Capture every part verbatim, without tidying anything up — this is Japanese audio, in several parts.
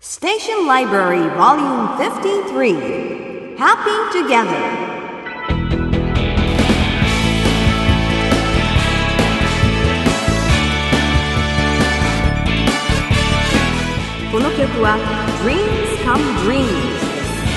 Station Library Volume fifty-three Happy Together。 この曲は Dreams Come Dreams です。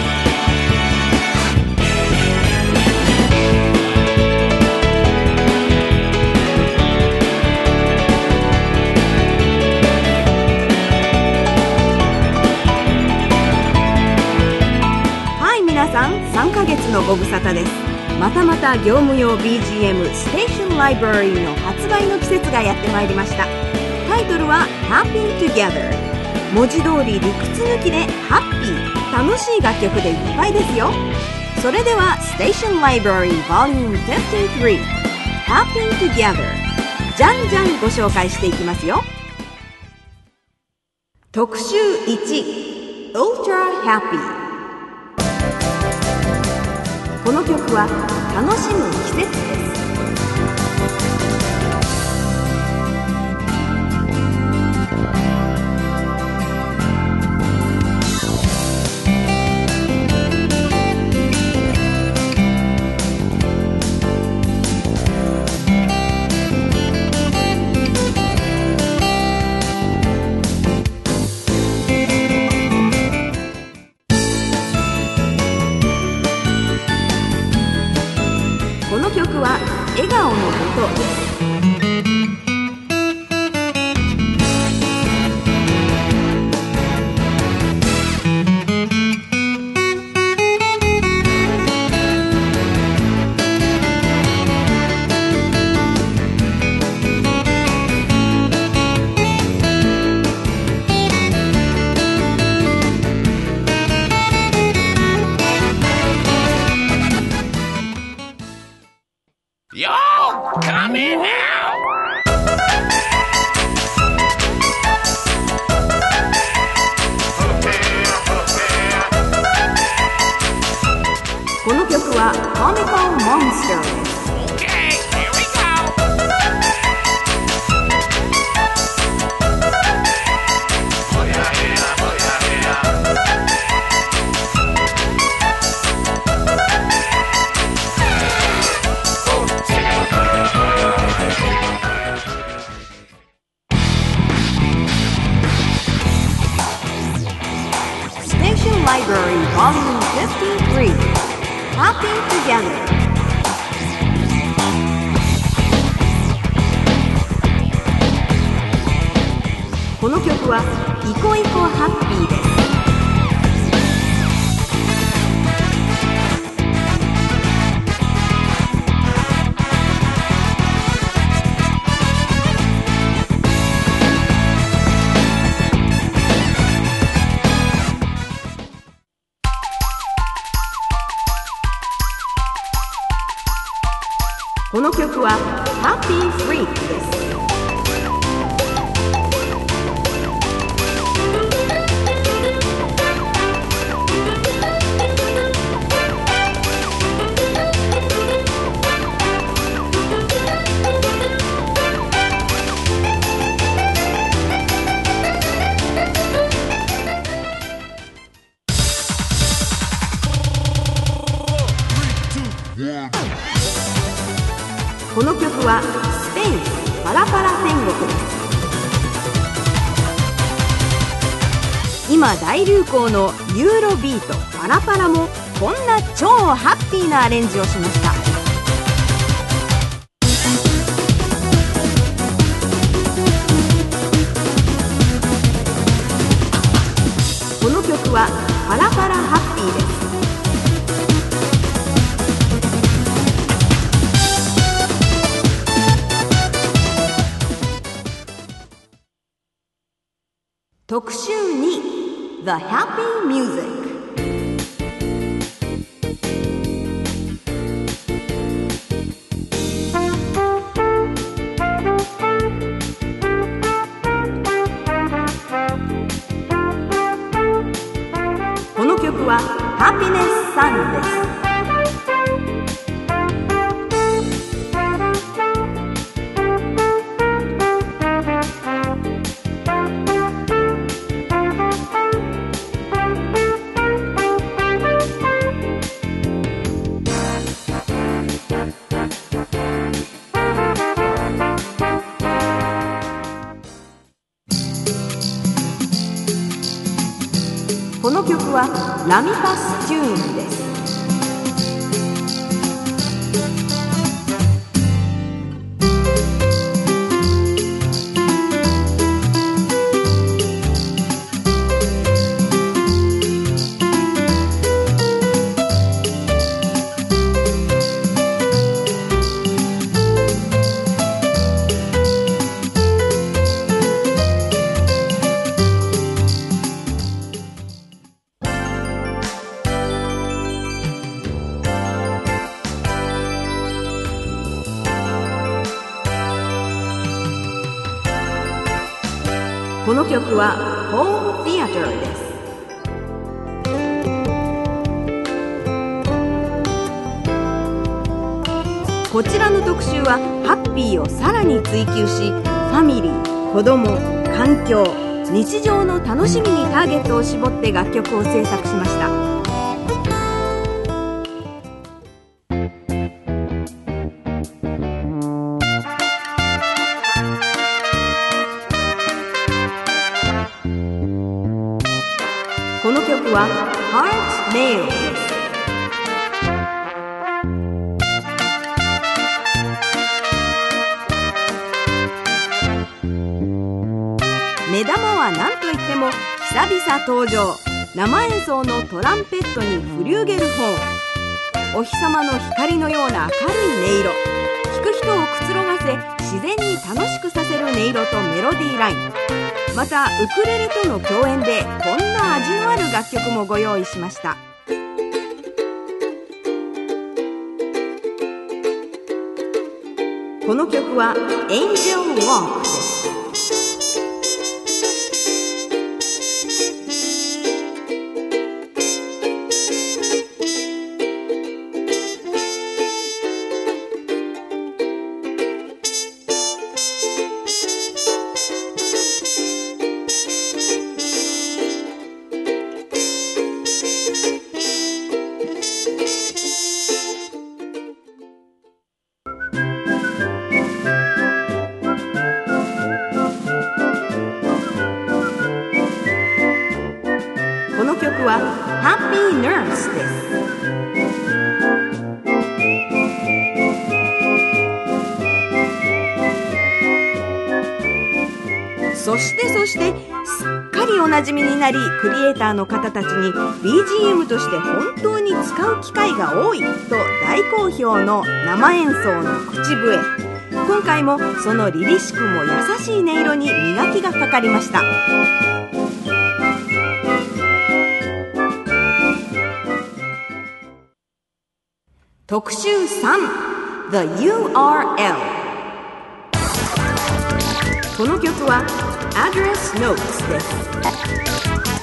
皆さん、さんかげつのご無沙汰です。またまた業務用 ビージーエム Station Library の発売の季節がやってまいりました。タイトルは Happy Together。 文字通り理屈抜きでハッピー、楽しい楽曲でいっぱいですよ。それでは Station Library Volume フィフティースリー Happy Together、 じゃんじゃんご紹介していきますよ。特集いち Ultra Happy。この曲は楽しむ季節です。この曲は笑顔のことです。 Yo, come in now! この曲は Comical Monster です。 Okay, here we go! Oh yeah, yeah, oh yeah, yeah. Station Library Volume フィフティースリー Happy Together。 この曲はイコイコハッピーです。この曲は Happy Freak です。この曲はスペインパラパラ天国です。今大流行のユーロビートパラパラもこんな超ハッピーなアレンジをしました。この曲はパラパラハッピーです。特集に The Happy Music。 この曲はハピネスサンです。 この曲はラミパスチューンです。この曲はホームシアターです。こちらの特集はハッピーをさらに追求し、ファミリー、子供、環境、日常の楽しみにターゲットを絞って楽曲を制作しました。この曲は Heart's Nail です。目玉は何といっても久々登場、生演奏のトランペットにフリューゲルホーン、お日様の光のような明るい音色、聴く人をくつろがせ自然に楽しくさせる音色とメロディーライン、またウクレレとの共演でこんな味のある楽曲もご用意しました。この曲は Angel Walk です。この曲は Happy Nurse です。そしてそしてすっかりおなじみになり、クリエイターの方たちに ビージーエム として本当に使う機会が多いと大好評の生演奏の口笛。今回もその凛々しくも優しい音色に磨きがかかりました。特集さん The ユーアールエル。 この曲は Address Notes です。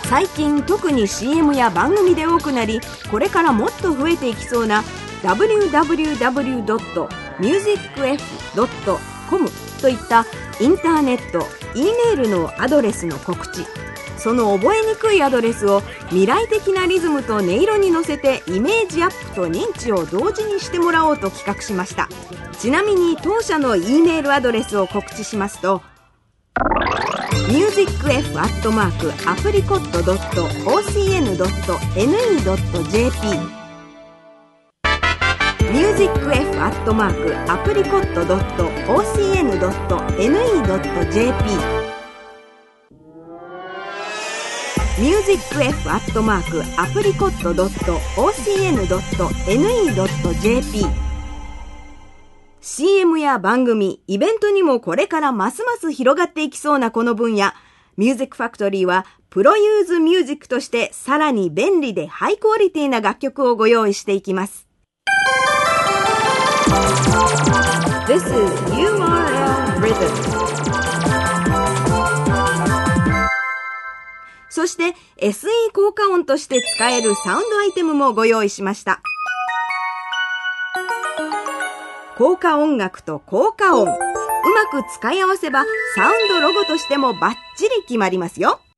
最近特に シーエム や番組で多くなり、これからもっと増えていきそうな ダブリューダブリューダブリュードットミュージックエフドットコム といったインターネット、E メールのアドレスの告知、その覚えにくいアドレスを未来的なリズムと音色に乗せてイメージアップと認知を同時にしてもらおうと企画しました。ちなみに当社の E メールアドレスを告知しますと ミュージックエフアットマークアプリコットドットオーシーエヌドットエヌイードットジェーピー ミュージックエフアットマークアプリコットドットオーシーエヌドットエヌイードットジェーピーミュージックエフアットマークアプリコットドットオーシーエヌドットエヌイードットジェーピー シーエム や番組、イベントにもこれからますます広がっていきそうなこの分野、ミュージックファクトリーはプロユーズミュージックとしてさらに便利でハイクオリティな楽曲をご用意していきます。This is ユーアールエル Rhythm。そして エスイー 効果音として使えるサウンドアイテムもご用意しました。効果音楽と効果音、うまく使い合わせばサウンドロゴとしてもバッチリ決まりますよ。